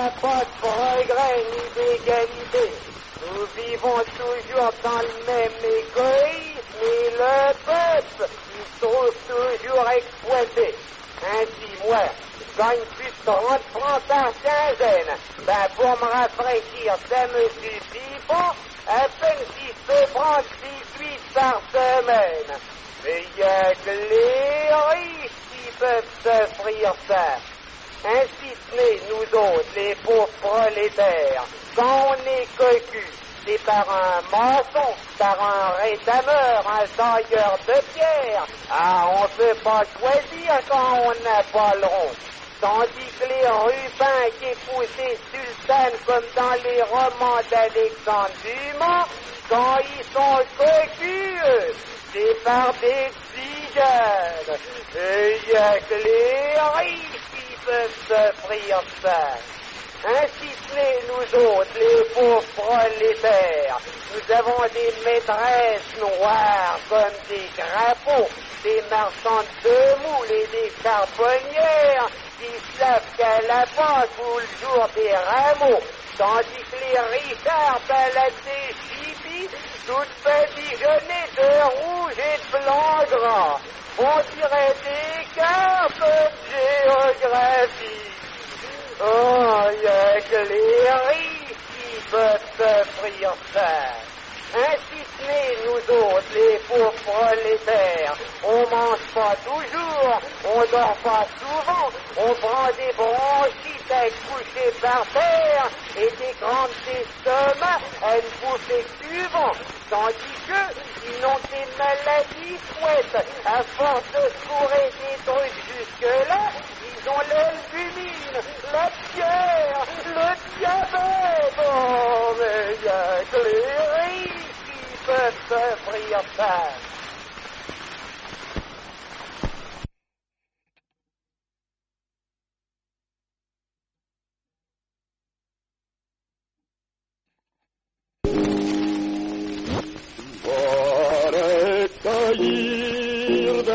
a pas de progrès ni d'égalité. Nous vivons toujours dans le même égoïsme et le peuple, il se trouve toujours exploité. Ainsi, moi, je gagne plus de 30 francs par quinzaine. Ben, pour me rafraîchir, ça me suffit pas. À peine si je peux prendre 18 par semaine. Mais il y a que les riches qui peuvent s'offrir ça. Ainsi tenez, nous autres, les pauvres prolétaires, quand on est cocu, c'est par un maçon, par un rétameur, un tailleur de pierre. Ah, on peut pas choisir quand on n'a pas le rond. Tandis que les rubins qui époussaient sultanes comme dans les romans d'Alexandre Dumas, quand ils sont cocus, c'est par des tziganes. Et il y a que les riches qui peuvent s'offrir ça. Ainsi tenez, nous autres, les pauvres prolétaires, nous avons des maîtresses noires comme des crapauds, des marchandes de moules et des charbonnières qui savent qu'à la base pour le jour des rameaux, tandis que les richards baladent des chibis, toutes badigeonnées de rouge et de blanc gras. On dirait des cartes de géographie. Oh, il y a que les riches qui peuvent s'offrir ça. Ainsi tenez, nous autres, les pauvres prolétaires, on mange pas toujours, on dort pas souvent, on prend des bronchites à coucher par terre et des grandes estomacs à une bouffée cuvant, tandis qu'ils n'ont des maladies chouettes. À force de se fourrer des trucs jusque-là, ils ont l'albumine, la pierre, le diabète. Oh, mais il y a que les riches qui peuvent s'offrir ça.